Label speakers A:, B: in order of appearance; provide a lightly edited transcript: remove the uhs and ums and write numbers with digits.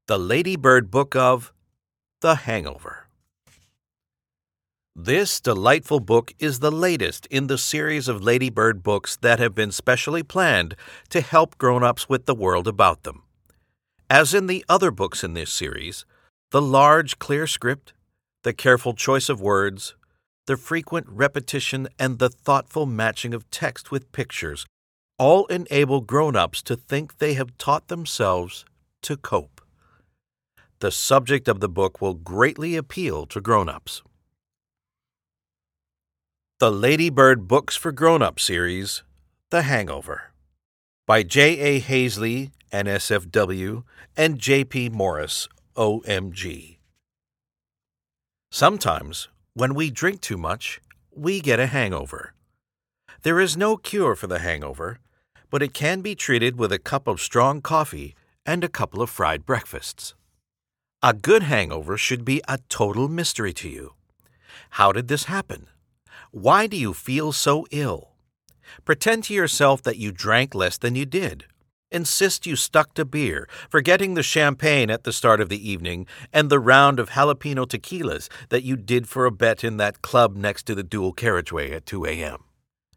A: The Lady Bird Book of The Hangover. This delightful book is the latest in the series of Lady Bird books that have been specially planned to help grown-ups with the world about them. As in the other books in this series, the large, clear script, the careful choice of words, the frequent repetition, and the thoughtful matching of text with pictures all enable grown-ups to think they have taught themselves to cope. The subject of the book will greatly appeal to grown-ups. The Lady Bird Books for Grown-Up series, The Hangover, by J.A. Hazley, NSFW, and J.P. Morris, OMG. Sometimes, when we drink too much, we get a hangover. There is no cure for the hangover, but it can be treated with a cup of strong coffee and a couple of fried breakfasts. A good hangover should be a total mystery to you. How did this happen? Why do you feel so ill? Pretend to yourself that you drank less than you did. Insist you stuck to beer, forgetting the champagne at the start of the evening and the round of jalapeno tequilas that you did for a bet in that club next to the dual carriageway at 2 a.m.